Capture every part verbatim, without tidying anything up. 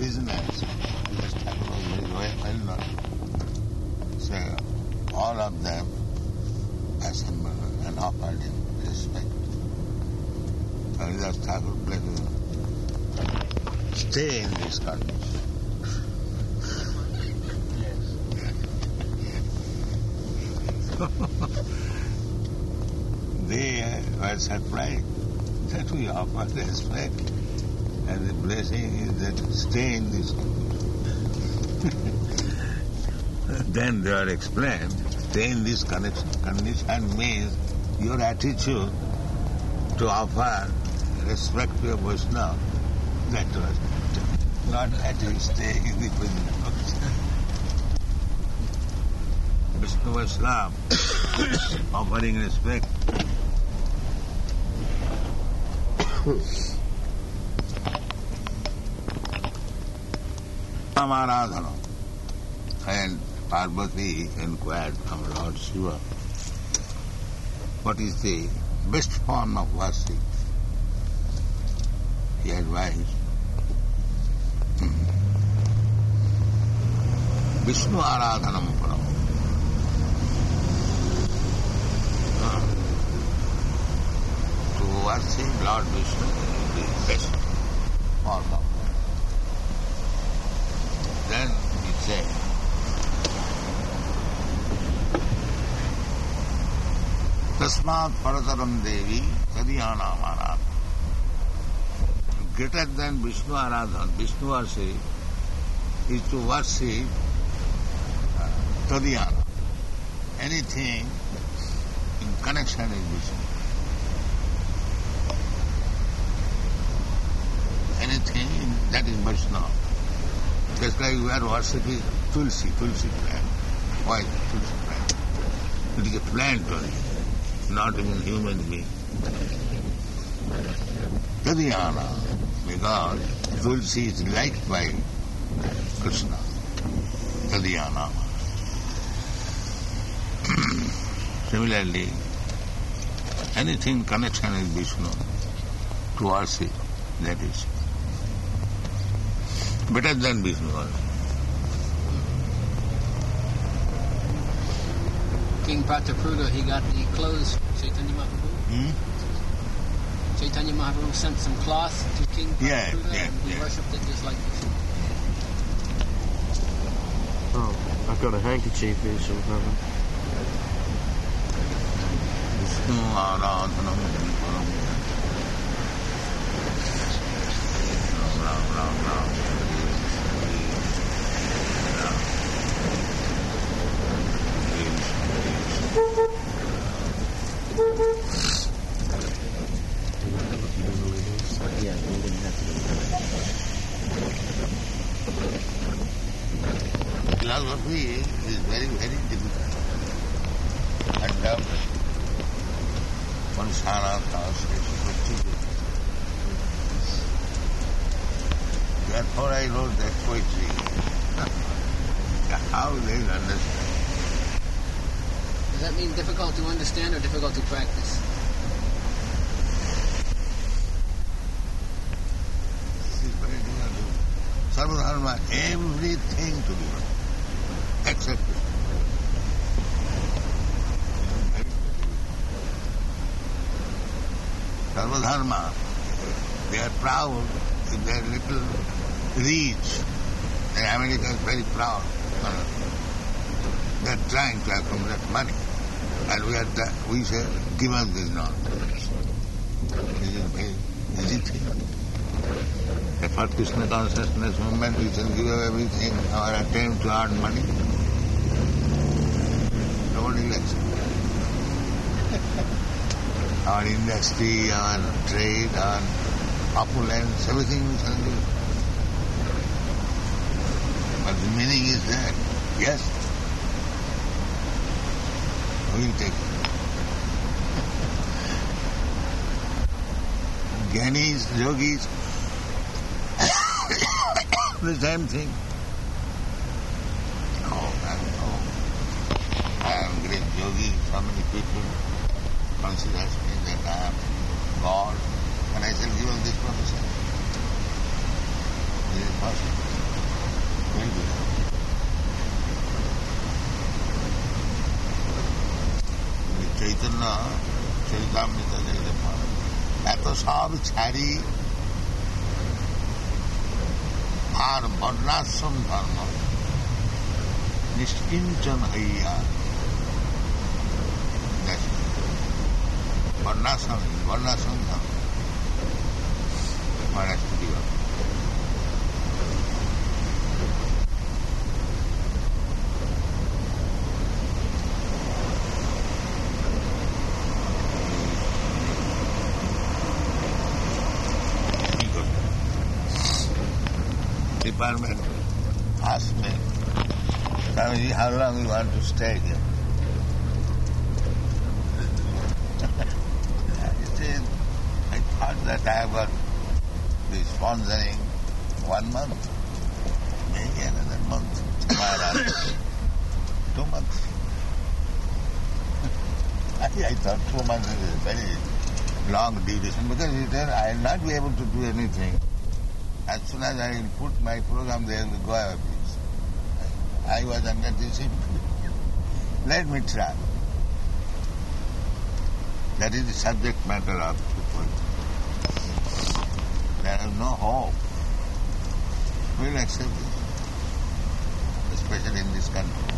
business, because Thakur was very well, well known. So all of them assembled and offered him respect. Haridas Thakur blessed him. Stay in this condition. They were surprised that we offer respect, and the blessing is that stay in this condition. Then they are explained, stay in this condition, condition means your attitude to offer respect to a Vaishnava. That was not that you stay in the present. Vishnu Vaishnava offering respect. Samaradhana. And Parvati inquired from Lord Shiva, what is the best form of worship? He advised, Vishnu Aradhanam Param. To worship Lord Vishnu is the best form of worship. Then he said, Tasmat Parataram Devi Kadiyana Marat. Greater than Vishnu Aradhan, Vishnu worship is to worship uh, Tadiyana. Anything in connection with Vishnu. Anything that is Vaishnava. Just like we are worshipping Tulsi, Tulsi plant. Why Tulsi plant? It is a plant only, not even human being. Tadiyana, because Tulsi is liked by Krishna. Tadiyana. Similarly, anything connection with Vishnu, to worship, that is better than Vishnu. King Prataprudha, he got the clothes from Chaitanya Mahaprabhu. Hmm? Chaitanya Mahaprabhu sent some cloth to King Prataprudha, Yeah, yeah, and he yeah. worshipped it just like this. Oh, I've got a handkerchief here somehow. Vishnu Aradhanam Param. Ram, Ram, Ram. Yeah, we wouldn't have to do that. Philosophy is very, very difficult. And uh, one Sanatana says, therefore I wrote that poetry. How they understand? Does that mean difficult to understand or difficult to practice? This is very difficult. Sarvadharma, everything to be done, except Krishna. Sarvadharma, they are proud in their little reach. And America is very proud. They are trying to accumulate money. And we are, we say, give us this knowledge. This is a very easy thing. For Krishna consciousness movement, we can give away everything, our attempt to earn money. Nobody likes it. Our industry, our trade, our opulence, everything we can do. But the meaning is that, yes, we will take it. Gyanis, yogis, the same thing. Oh, I am, I am great yogi. So many people consider me that I am God, and I shall give them this profession. Is it possible? Chaitanya Charitamrita যেগুলো পড়ে, এত সব ছাড়ি আর বর্ণাশ্রম ধর্ম নিষ্কিঞ্চন হইয়া বর্ণাশ্রম বর্ণাশ্রম ধর্ম মহারাজ কি বলে department asked me, Swamiji, how long you want to stay here? I said, I thought that I have got the sponsoring one month, maybe another month. Two months. I, I thought two months is a very long duration because he said I will not be able to do anything. As soon as I will put my program, they will go away, please. I was under this impression. Let me try. That is the subject matter of people. There is no hope. We will accept this, especially in this country.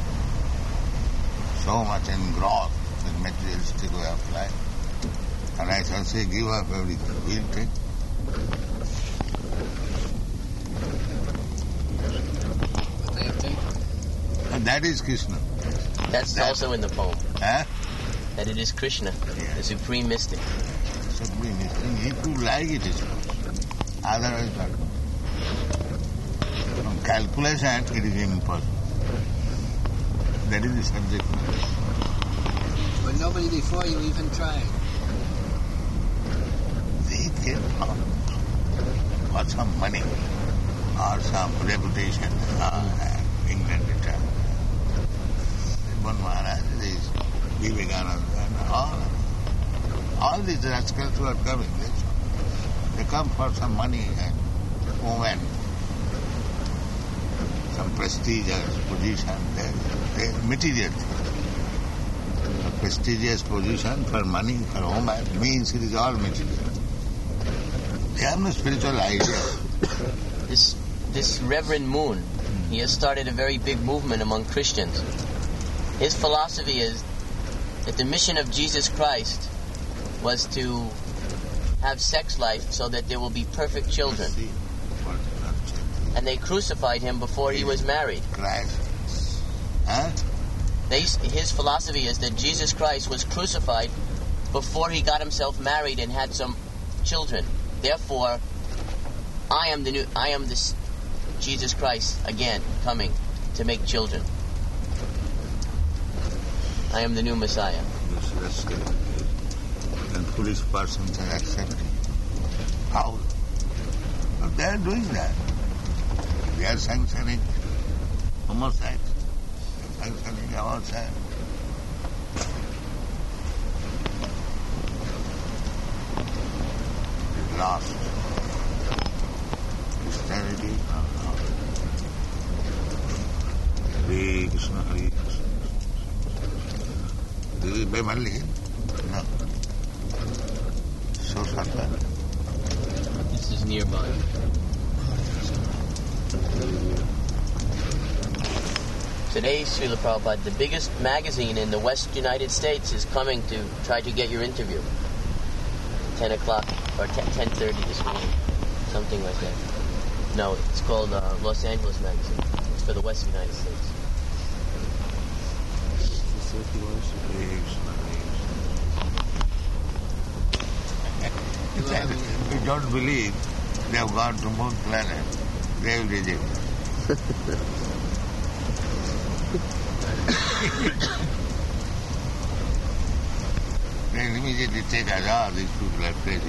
So much engrossed in materialistic way of life. And I shall say, give up everything. We will take. And that is Krishna. That's that, also in the poem. Huh? That it is Krishna, yeah. The supreme mystic. Supreme mystic. If you like it, is otherwise not. From calculation, it is impossible. That is the subject matter. But nobody before you even tried. They came out for some money or some reputation or England return. One Maharaj, this Vivekananda, and all, all these rascals who are coming, they, they come for some money and women, some prestigious position, they, they material. A prestigious position for money, for woman, means it is all material. They have no spiritual idea. This, this Reverend Moon, he has started a very big movement among Christians. His philosophy is that the mission of Jesus Christ was to have sex life so that there will be perfect children. And they crucified him before he was married. Christ. Huh? They, his philosophy is that Jesus Christ was crucified before he got himself married and had some children. Therefore, I am the new, I am this Jesus Christ again coming to make children. I am the new Messiah. Yes, and foolish persons are accepting. How? But they are doing that. They are sanctioning homicide. They are sanctioning homicide. It's lost. Christianity, no, no. Hare Krishna, Hare Krishna. This is Beverly? No. So Satan. This is nearby. Today, Srila Prabhupada, the biggest magazine in the West United States is coming to try to get your interview. ten o'clock or ten thirty this morning. Something like that. No, it's called uh, Los Angeles Magazine. It's for the West United States. We don't believe they have gone to moon planet. They will reject. They immediately take us, ah, these people are crazy.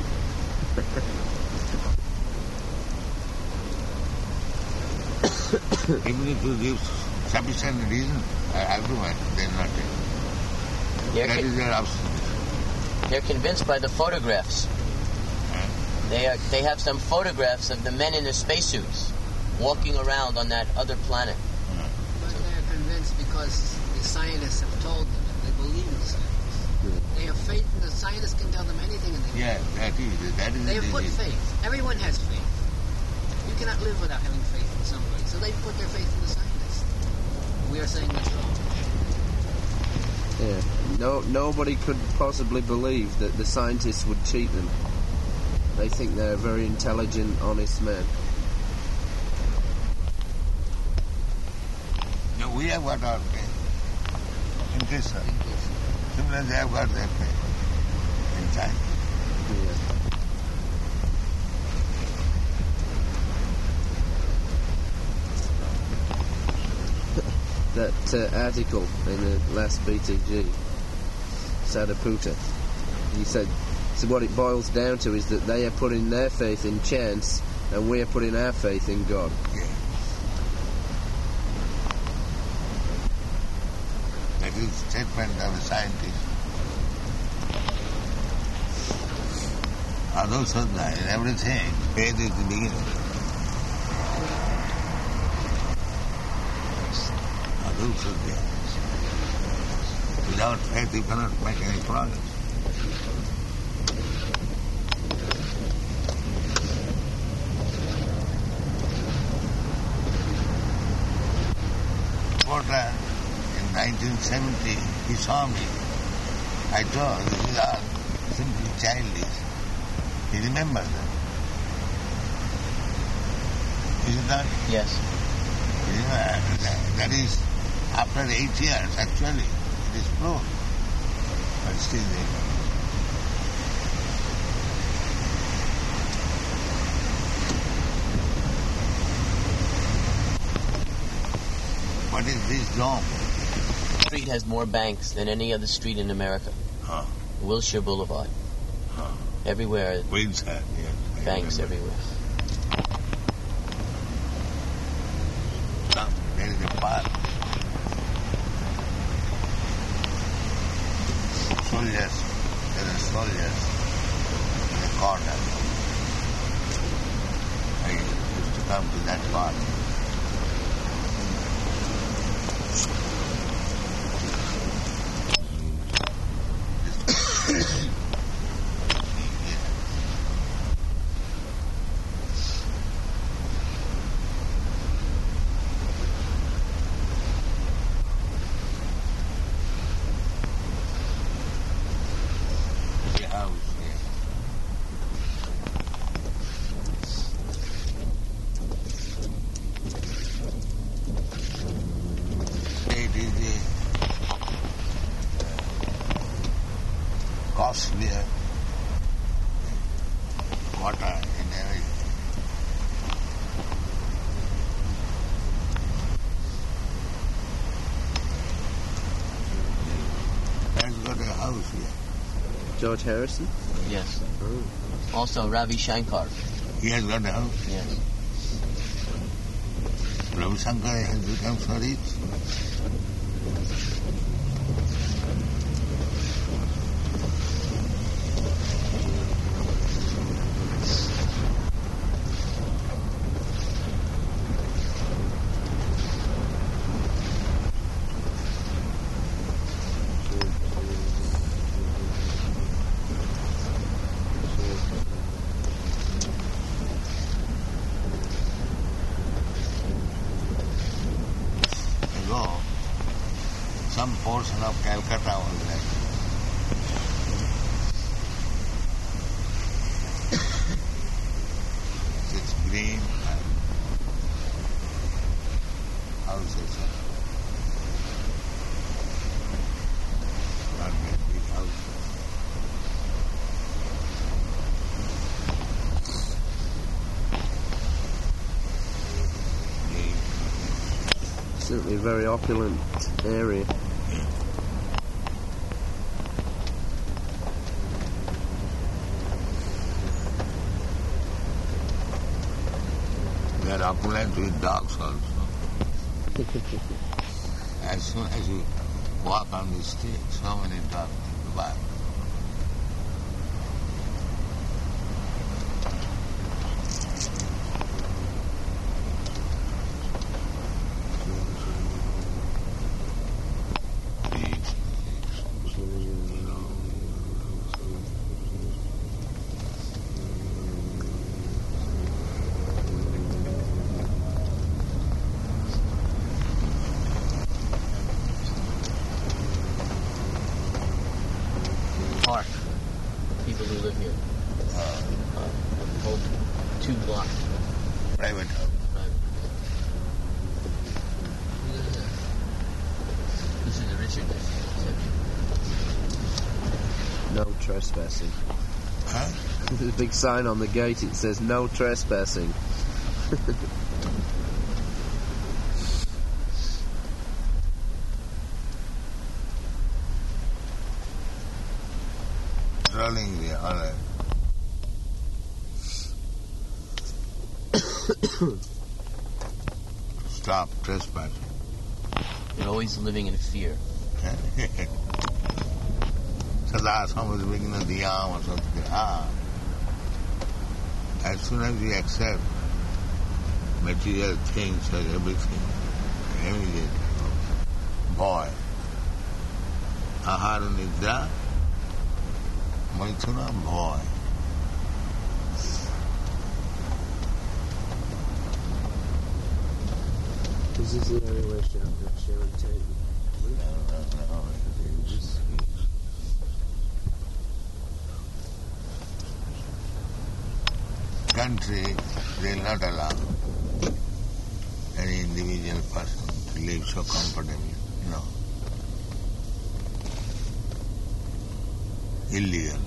Even if you give sufficient reason, uh, argument, they will not take. They're That con- is their obstinance. They're convinced by the photographs. Huh? They are. They have some photographs of the men in the spacesuits walking around on that other planet. But they're convinced because the scientists have told them and they believe in the scientists. They have faith, and the scientists can tell them anything, and they Yeah, that is, that is They the have put disease. faith. Everyone has faith. You cannot live without having faith in somebody. So they put their faith in the scientists. We are saying that's wrong. Yeah. No, nobody could possibly believe that the scientists would cheat them. They think they're very intelligent, honest men. No, we have got our faith in Krishna. Similarly, they have got their faith in China. Yeah. That uh, article in the last B T G, Sadaputa, he said, so what it boils down to is that they are putting their faith in chance and we are putting our faith in God. Yeah. That is statement of a scientist. Although Sadhana in everything, faith is the beginning. Although Sadhana. Without faith you cannot make any progress. Porter in nineteen seventy, he saw me. I told him, these are simply childish. He remembers them. Is it not? Yes. You know, that, that is, after eight years, actually, it is proved. But still they What is this dome? The street has more banks than any other street in America. Huh. Wilshire Boulevard. Huh. Everywhere, Windsor, yes. I banks remember. everywhere. Come, there is a park. Soldiers, there are soldiers in the corner. I used to come to that park. The house, yes. It is the costlier water in everything. Has got a house here. George Harrison? Yes. Oh. Also, Ravi Shankar. He has got a house. Yes. Ravi Shankar has become so rich. Ago, some portion of Calcutta was like it's green and houses are not very big houses. Green. Certainly a very opulent area. They are opulent with dogs also. As soon as you walk on the street, so many dogs bark. Peace, peace, you know. two blocks. Private house. Right. This is the Richard section. No trespassing. Huh? There's a big sign on the gate. It says no trespassing. Rolling there, all right. Stop trespassing. You're always living in fear. Sada somebody making a diyam or something. Ah. As soon as we accept material things and everything, immediately, boy, ahara nidra, maithuna, boy. This is the area where Sharon Tate. No, no, no, it's- country, they will not allow any individual person to live so comfortably. No. Illegal.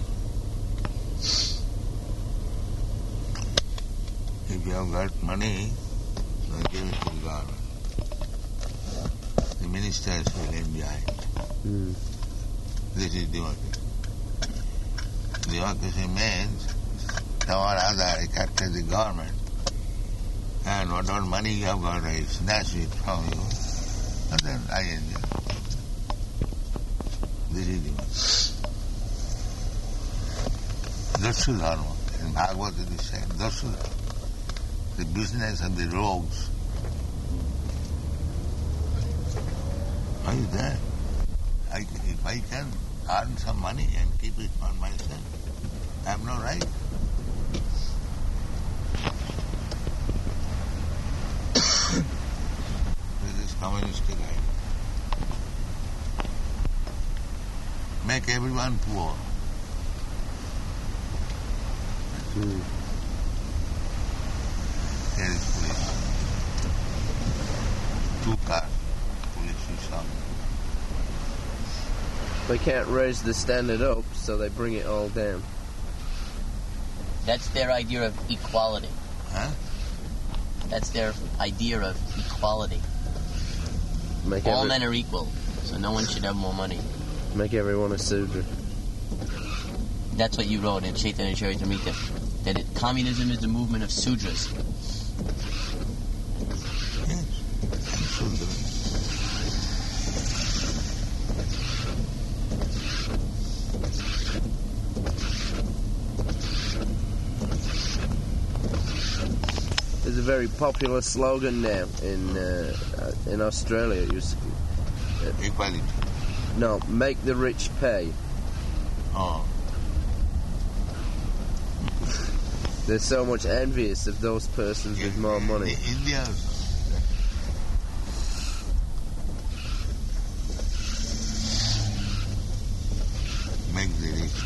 If you have got money, then give it to the government. The ministers will enjoy it. Mm. This is democracy. Democracy means someone other captures the government, and whatever money you have got, I snatch it from you, and then I enjoy. This is democracy. Dashu Dharma. In Bhagavad it is said, Dashu Dharma. The business of the rogues. How is that? I, if I can earn some money and keep it for myself, I have no right. This is communistic idea. Make everyone poor. Mm. Here is police. Two cars. Police is up. They can't raise the standard up, so they bring it all down. That's their idea of equality. Huh? That's their idea of equality. Make All every, men are equal, so no one should have more money. make everyone a Sudra. That's what you wrote in Chaitanya Charitamrita. That it, communism is the movement of Sudras. Yes. Absolutely. There's a very popular slogan now in uh, uh, in Australia. It used to be, Equality. no, make the rich pay. Oh. They're so much envious of those persons with more money. In India also. Make the rich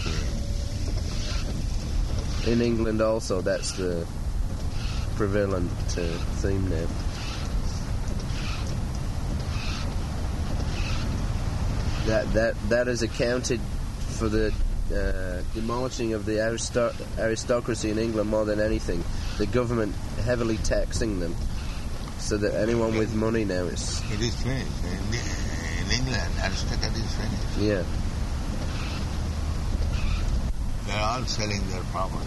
pay. In England also, that's the prevalent uh, theme now. That that that has accounted for the uh, demolishing of the aristo- aristocracy in England more than anything. The government heavily taxing them, so that anyone with money now is It is finished. In, in England, aristocracy is finished. yeah. They are all selling their property.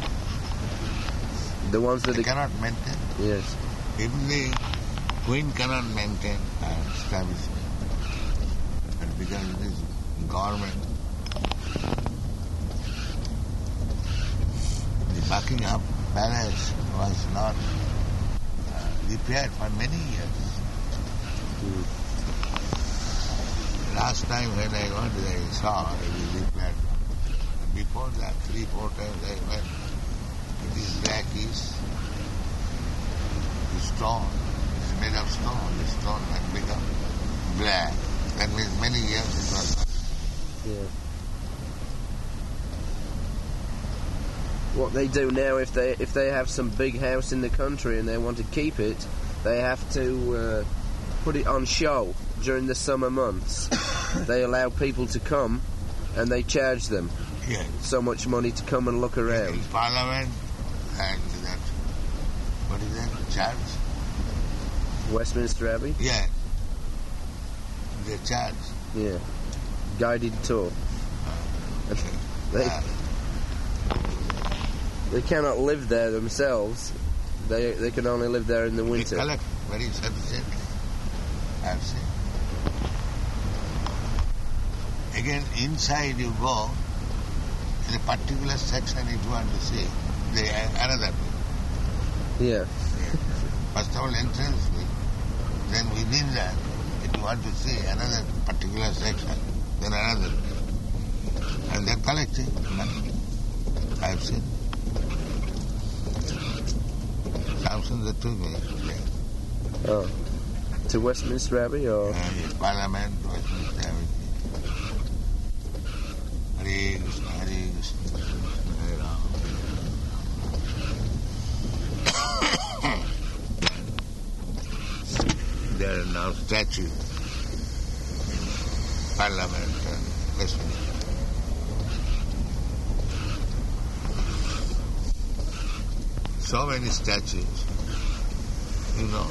The ones that They are, cannot maintain. yes. Even the queen cannot maintain an establishment. But because it is government, the Buckingham Palace was not uh, repaired for many years. Mm. Last time when I went there, I saw it is repaired. Before that, three, four times I went. It is blackish. The stone is made of stone. The stone had become black. That means many years it was not. Yeah. what they do now, if they if they have some big house in the country and they want to keep it, they have to uh, put it on show during the summer months. They allow people to come and they charge them Yes. so much money to come and look around. In Parliament and that, what is that, church? Westminster Abbey? Yeah. The church. Yeah. Guided tour. They, Uh, they cannot live there themselves. They they can only live there in the they winter. collect very sufficiently. I've seen. Again, inside you go, in a particular section if you want to see, they have another way. Yeah. First of all, entrance way. Then within that, if you want to see another particular section, then another way. And they're collecting money. I've seen. Samson the two way. Oh. To Westminster Abbey or? Uh, yes, Parliament, Westminster Abbey. Hare Krishna, Hare Krishna, Hare Rama. There are now statues. Parliament and Westminster. So many statues, you know.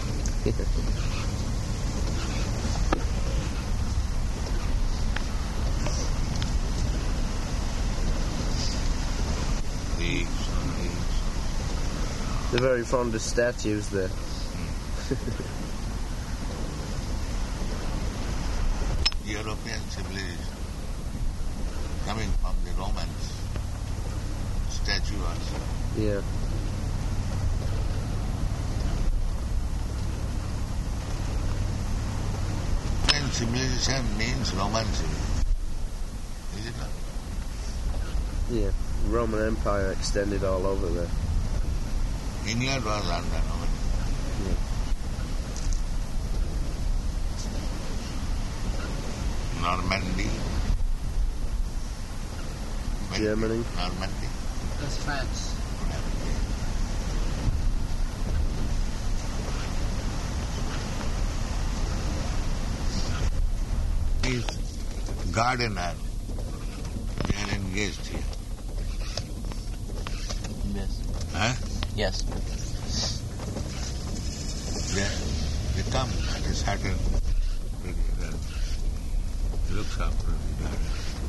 These and these. They're very fond of statues there. European civilization coming from the Romans, statue also. Yeah. Roman civilization means Roman civilization. Is it not? Yeah. Roman Empire extended all over there. England was under Roman. Yeah. Normandy. Germany. Normandy. That's France. Is gardener. They are engaged here. Yes. Huh? Yes. They, they come at a certain period and looks after the garden.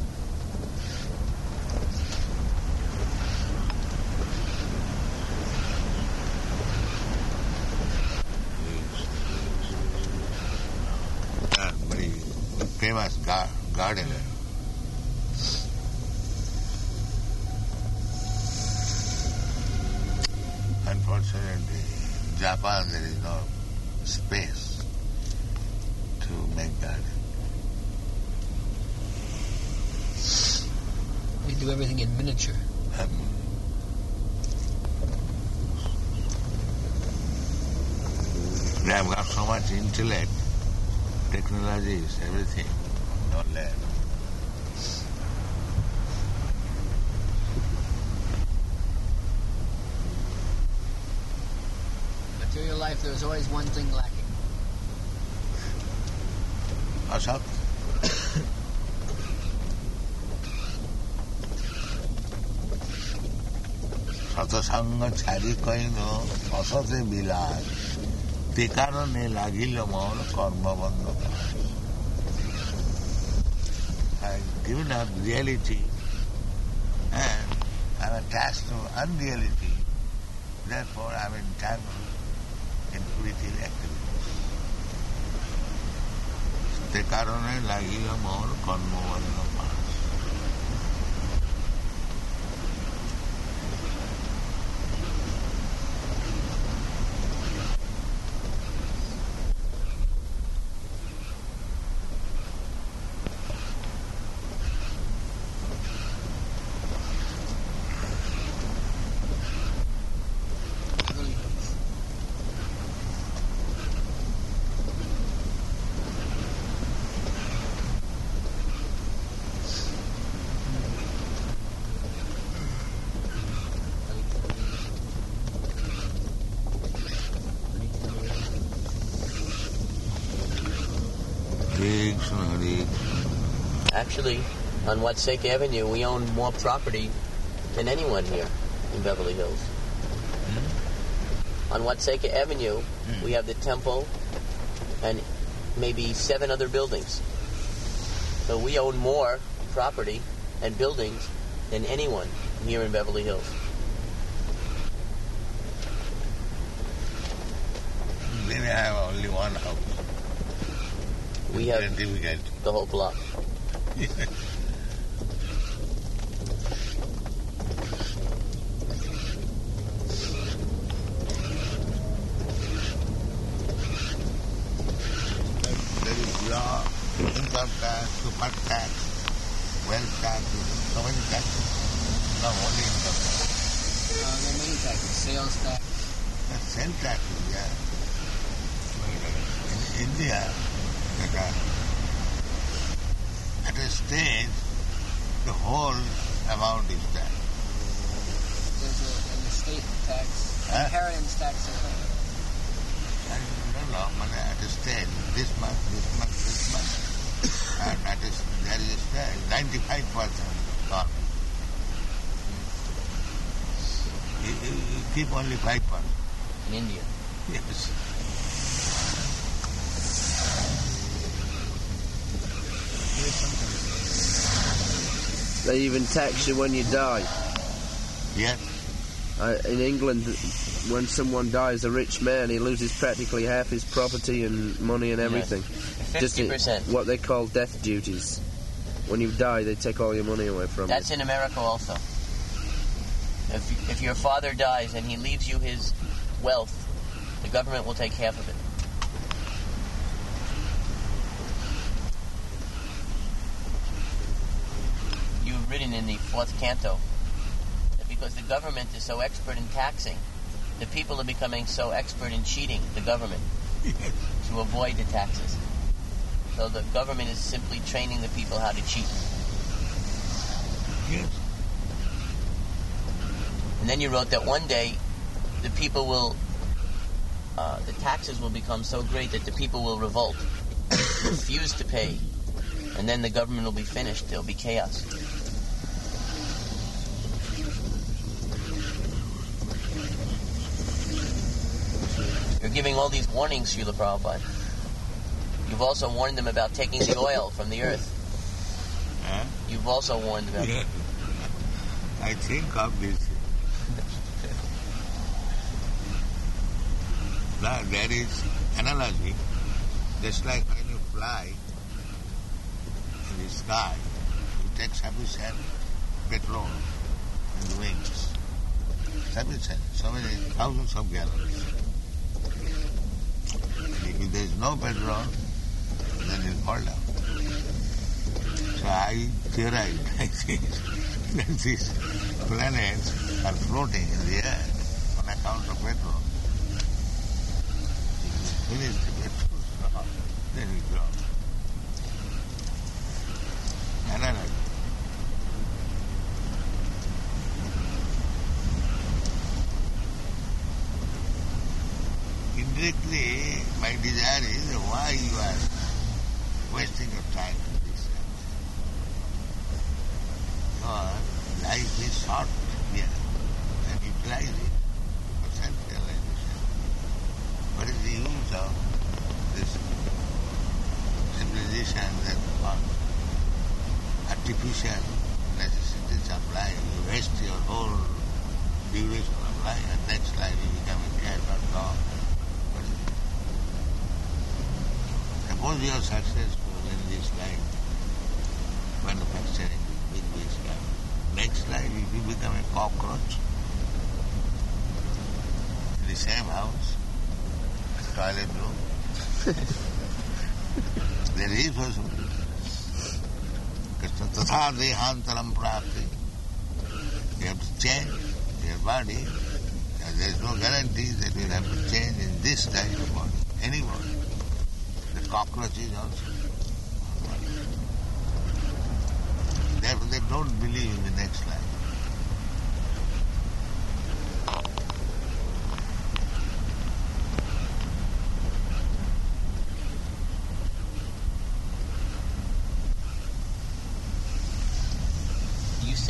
Ah, very famous gar- gardener. Unfortunately, in Japan there is no space to make garden. They do everything in miniature. Um, they have got so much intellect, technologies, everything, no land. Material life, there's always one thing lacking. Ashok? সতসঙ্গ ছাড়ি coin অসতে বিলাস তে কারণে লাগিল মন কর্মবন্ধ I've given up reality and I'm attached to unreality. Therefore I'm entangled in fruitive activities. তে কারণে লাগিল মন কর্মবন্ধ পাশ Krishna Hari. Actually, on Watseka Avenue, we own more property than anyone here in Beverly Hills. Hmm? On Watseka Avenue, Hmm. we have the temple and maybe seven other buildings. So we own more property and buildings than anyone here in Beverly Hills. Then I have only one house. We have Very difficult. the whole block. There is law, income tax, super tax, wealth tax, so many taxes. No, only income tax. Uh, there are many taxes. Sales tax. The sales taxes, yeah. In India, that are, at a stage, the whole amount is there. There's a, an estate tax. Huh? Inheritance tax. I don't know, but at a stage, this month, this month, this month, and at a, there is a stage, ninety-five percent gone. You, you, you keep only five percent. In India. Yes. They even tax you when you die. Yes. Uh, in England, when someone dies, a rich man, he loses practically half his property and money and everything. Just fifty in percent. what they call death duties. When you die, they take all your money away from That's you. in America also. If, if your father dies and he leaves you his wealth, the government will take half of it. You've written in the fourth canto that because the government is so expert in taxing, the people are becoming so expert in cheating the government to avoid the taxes. So the government is simply training the people how to cheat. Yes. And then you wrote that one day the people will, uh, the taxes will become so great that the people will revolt, refuse to pay, and then the government will be finished. There'll be chaos. You're giving all these warnings, Srila Prabhupada. You've also warned them about taking the oil from the earth. Huh? You've also warned them. Yes. I think of this. Now, there is analogy, just like when you fly in the sky, you take sufficient petrol in the wings. Sufficient, so many thousands of gallons. And if there is no petrol, then it will fall down. So I theorize, I think, that these planets are floating in the air on account of petrol. Finish the petrol, then we go. Analogy. Indirectly, my desire is why you are wasting your time with this. Your life is short here, and utilize it for self-realization. What is the use of this civilization that on artificial necessities of life? You waste your whole duration of life, and next life you become a cat or dog. What is it? Suppose you are successful in this life, manufacturing this big, big stuff. Next life, if you become a cockroach in the same house, toilet room, there is possibility. Tatha dehantaram prapti. You have to change your body. There is no guarantee that you will have to change in this type of body, any body. The cockroaches also. Therefore, they don't believe in the next life.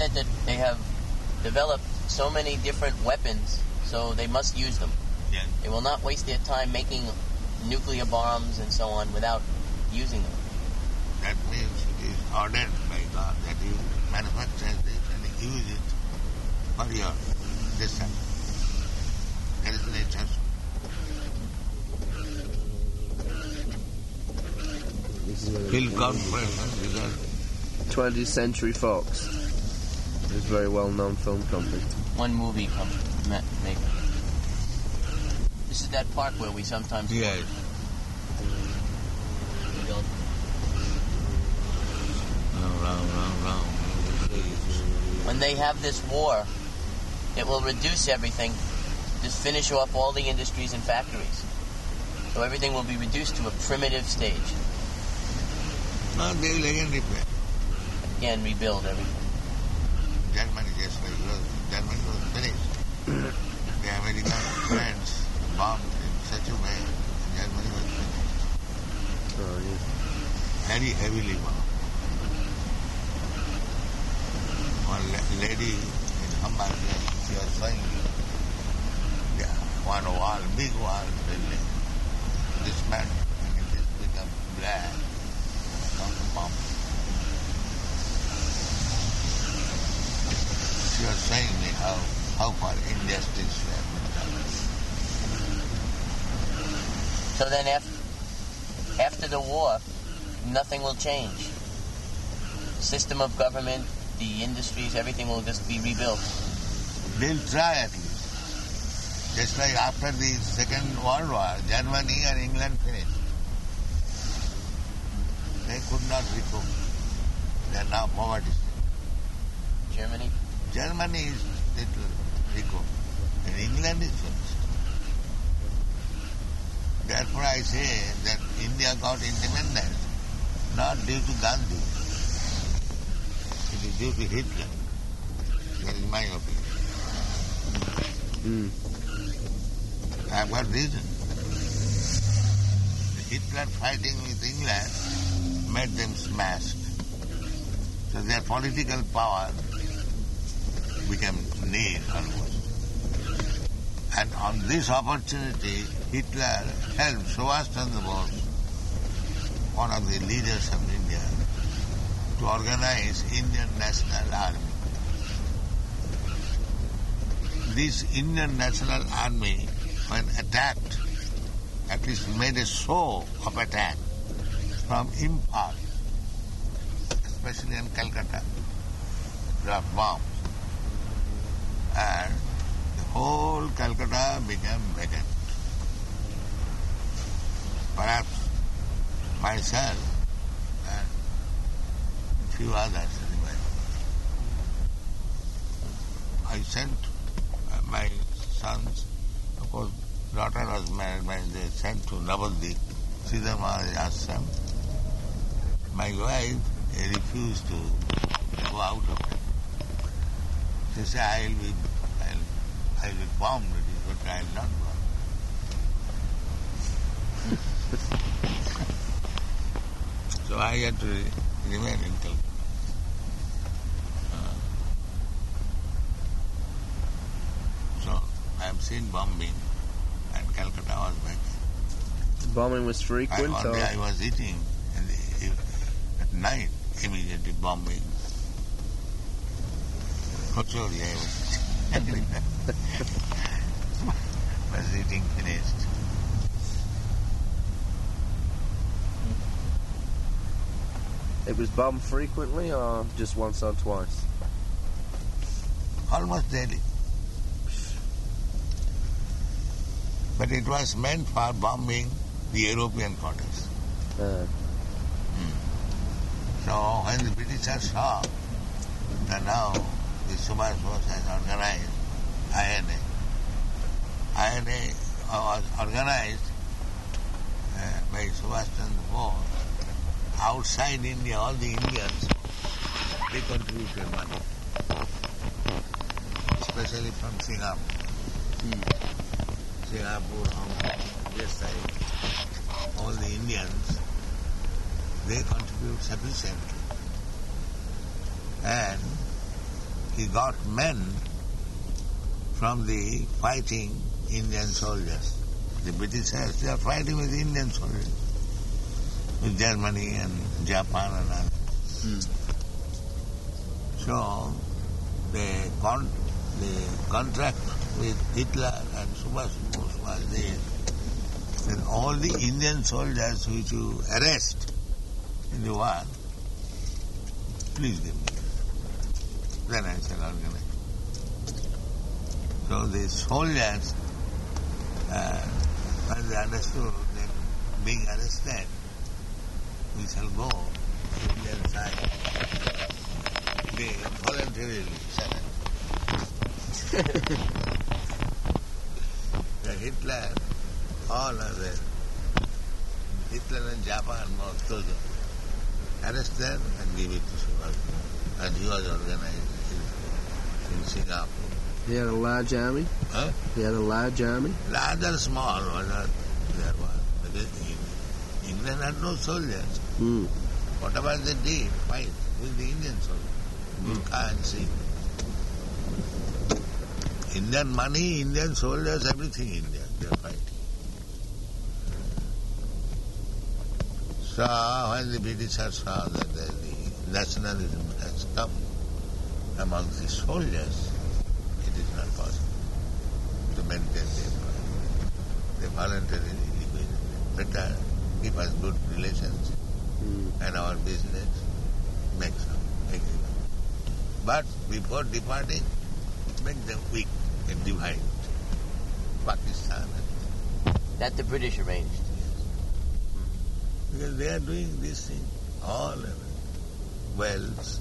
said that they have developed so many different weapons, so they must use them. Yes. They will not waste their time making nuclear bombs and so on without using them. That means it is ordered by God that you manufacture this and use it for your destiny. That is nature. This is where Feel confident because twentieth Century Fox. It's a very well-known film company. One movie company ma- maker. This is that park where we sometimes yes. We go. Round, round, round, round. When they have this war, it will reduce everything, just finish off all the industries and factories. So everything will be reduced to a primitive stage. No, they will again repair. Again, rebuild everything. Germany just like was, Germany was finished. The American friends bombed in such a way, Germany was finished. Oh, yeah. Very heavily bombed. One la- lady in Hamburg, she was showing me yeah, one wall, big wall building. This man, and it has become black from the bomb. She was showing me how, how far injustice has been done. So then after, after the war, nothing will change. System of government, the industries, everything will just be rebuilt. They'll try at least. Just like after the Second World War, Germany and England finished. They could not recoup. They are now poverty. Germany? Germany is little recouped. And England is finished. Therefore I say that India got independence not due to Gandhi. It is due to Hitler. That is my opinion. Mm. I have got reason. Hitler fighting with England made them smashed. So their political power became nil almost. And on this opportunity, Hitler helped Subhash Chandra Bose, one of the leaders of India, to organize Indian National Army. This Indian National Army, when attacked, at least made a show of attack from Imphal, especially in Calcutta, dropped bombs. And the whole Calcutta became vacant. Perhaps myself and a few others remained. I sent my sons, of course, daughter was married, they sent to Navadvip, Sridhar Maharaj Ashram. My wife refused to go out of it. She said, I will be, I will, I will be bombed, but I will not go. So I had to remain in Calcutta. Uh, so I have seen bombing, and Calcutta was vacant. Bombing was I, frequent? one Or? day I was eating, and the, at night, immediately bombing. Kochori I was eating. was eating finished. It was bombed frequently or just once or twice? Almost daily. But it was meant for bombing the European quarters. Uh, So when the Britishers saw that now the Subhash Bose has organized I N A, I N A was organized uh, by Subhash Chandra Bose. Outside India, all the Indians, they contributed money, especially from Singapore. Hmm. Singapore, Hong Kong, this side, all the Indians, they contribute sufficiently. And he got men from the fighting Indian soldiers. The Britishers, they are fighting with Indian soldiers, with Germany and Japan and others. Mm. So the, con- the contract with Hitler and Subhash Bose was there. Then all the Indian soldiers which you arrest in the war, please give me. Then I shall organize. So the soldiers, uh, when they understood that being arrested, we shall go to the Indian side. They voluntarily surrendered. The Hitler, all are there. Hitler and Japan, most of them. Arrest them and give it to Subhash. And he was organized in, in Singapore. He had a large army? Huh? He had a large army? Large or small, was not there was. Because England had no soldiers. Mm. Whatever they did, fight with the Indian soldiers. Gurkha and Sikh. Indian money, Indian soldiers, everything Indian, they are fighting. So when the Britishers saw that the nationalism has come among the soldiers, it is not possible to maintain their power. They voluntarily liquidated. Better keep us good relations Mm. and our business make some agreement. But before departing, make them weak and divide Pakistan. That the British arranged. Because they are doing this thing all over. Wales,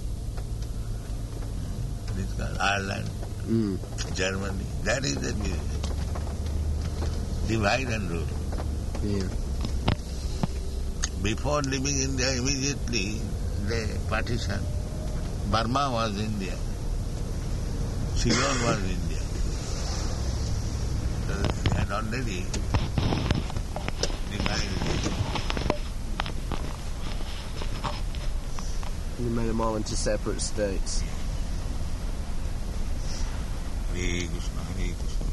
this called Ireland, Mm. Germany. That is the business. Divide and rule. Yeah. Before leaving India, immediately they partition. Burma was India. Ceylon was India. So they had already divided it. He made them all into separate states. Hare Krishna, Hare Krishna.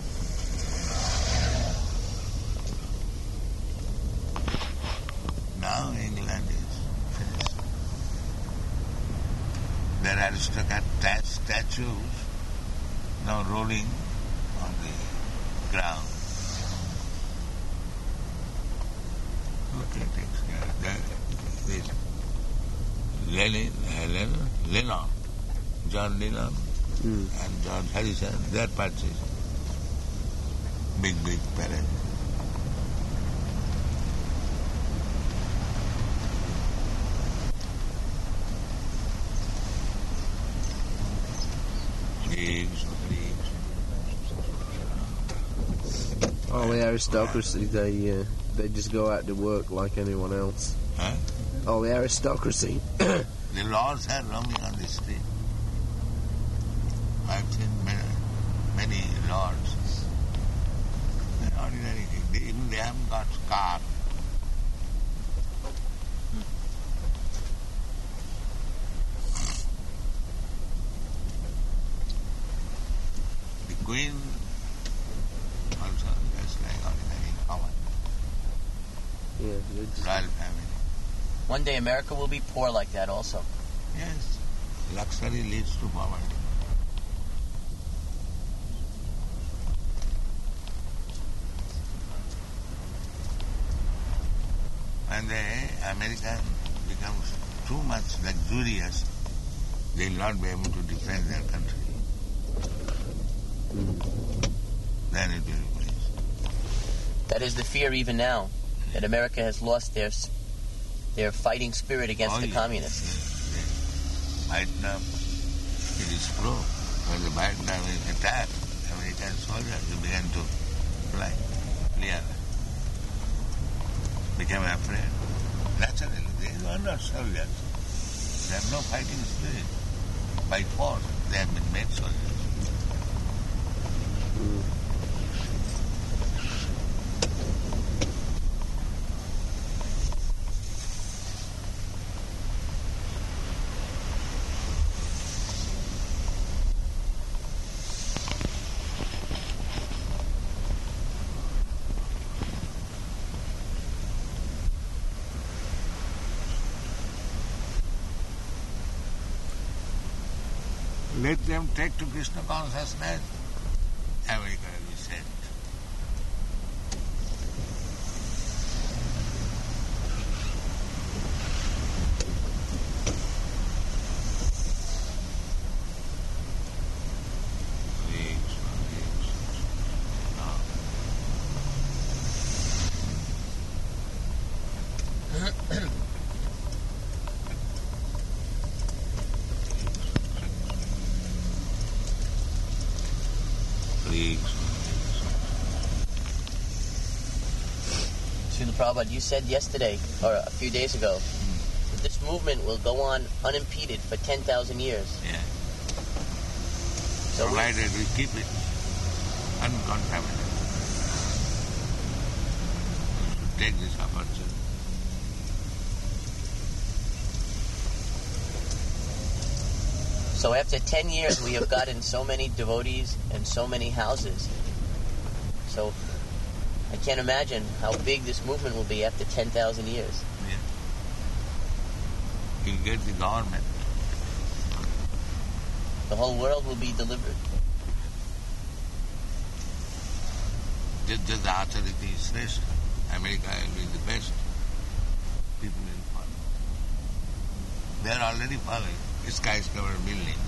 Now England is finished. Their aristocrat ta- statues now rolling on the ground. Okay, takes care of that. This Lenin, uh, Lennon, Lennon, John Lennon Mm. and George Harrison, they are purchased. Big, big parade. All the aristocracy, they uh, they just go out to work like anyone else. Huh? All the aristocracy. The lords are roaming on the street. I've seen many, many lords. They're ordinary thing. They, even they haven't got car. The queen also just like ordinary common Yeah, they're just- royal family. One day America will be poor like that also. Yes, luxury leads to poverty. When the American becomes too much luxurious, they will not be able to defend their country. Mm. Then it will be finished. That is the fear even now, that America has lost their s- their fighting spirit against Oh, the yes, communists. yes, yes. Vietnam, it is true. When the Vietnam is attacked, American soldiers began to fly, clear, became afraid. Naturally, they are not soldiers. They have no fighting spirit. By force, they have been made soldiers. Mm. Let them take to Krishna consciousness. America will be sent. Srila Prabhupada, you said yesterday, or a few days ago, that this movement will go on unimpeded for ten thousand years. Yeah. So we- Provided we keep it uncontaminated. We should take this opportunity. So after ten years, we have gotten so many devotees and so many houses. So I can't imagine how big this movement will be after ten thousand years. Yeah. You get the government. The whole world will be delivered. Just, just the authority is best. America will be the best. People will follow. They are already following. Skyscraper building.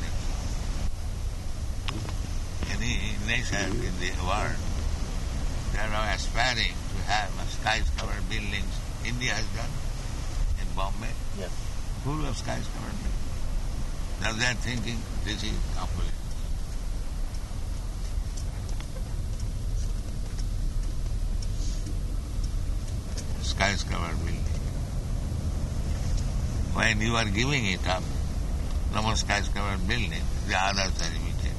Any nation in the world, they are now aspiring to have a skyscraper buildings. India has done in Bombay. Yeah. Full of skyscraper buildings. Now they are thinking this is opulence. Skyscraper building. When you are giving it up, no more skyscraper building, the others are imitating.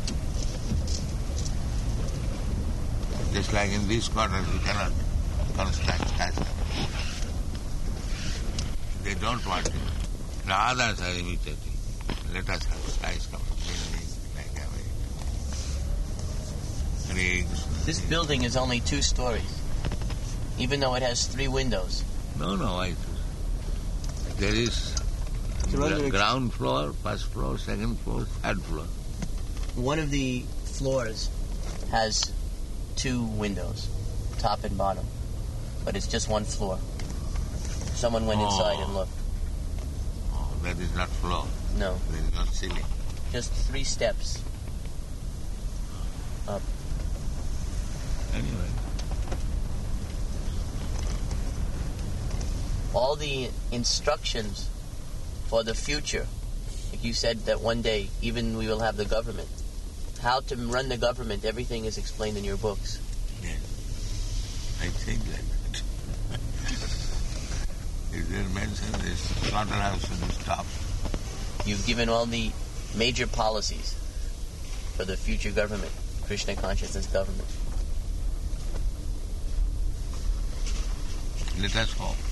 Just like in these quarters, we cannot construct skyscraper. They don't want it. The others are imitating. Let us have skyscraper building like America. This building is only two stories, even though it has three windows. No, no, I, there is gra- ground floor, first floor, second floor, third floor. One of the floors has two windows, top and bottom, but it's just one floor. Someone went Oh. inside and looked. Oh, that is not floor. No, There is not ceiling. just three steps up. Anyway, All the instructions for the future, like you said that one day even we will have the government. How to run the government, everything is explained in your books. yes. I think like that. Is there mentioned this slaughterhouse should be stopped? You've given all the major policies for the future government, Krishna consciousness government. Let us hope.